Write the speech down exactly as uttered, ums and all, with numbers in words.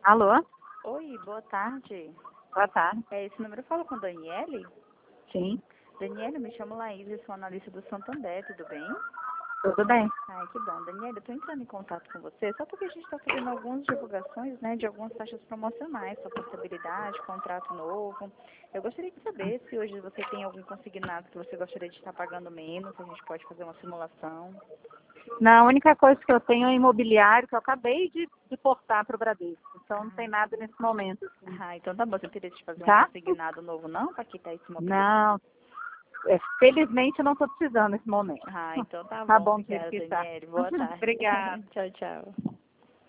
Alô? Oi, boa tarde. Boa tarde. É, esse número fala com a Daniele? Sim, Daniele, eu me chamo Laís, eu sou analista do Santander, tudo bem? tudo bem. Ai, que bom. Daniele, eu estou entrando em contato com você só porque a gente está fazendo algumas divulgações, né, de algumas taxas promocionais, sua portabilidade, contrato novo. Eu gostaria de saber se hoje você tem algum consignado que você gostaria de estar pagando menos, se a gente pode fazer uma simulação. Não, a única coisa que eu tenho é imobiliário, que eu acabei de, de portar para o Bradesco. Então não tem nada nesse momento. Assim. Ah, então tá bom. Você teria de fazer um Tá? consignado novo, não? Para quitar esse imobiliário? Não, é, felizmente eu não estou precisando nesse momento. Ah, então tá Tá bom. bom, Obrigada, que está. Daniele. Boa tarde. Obrigada. Tchau, tchau.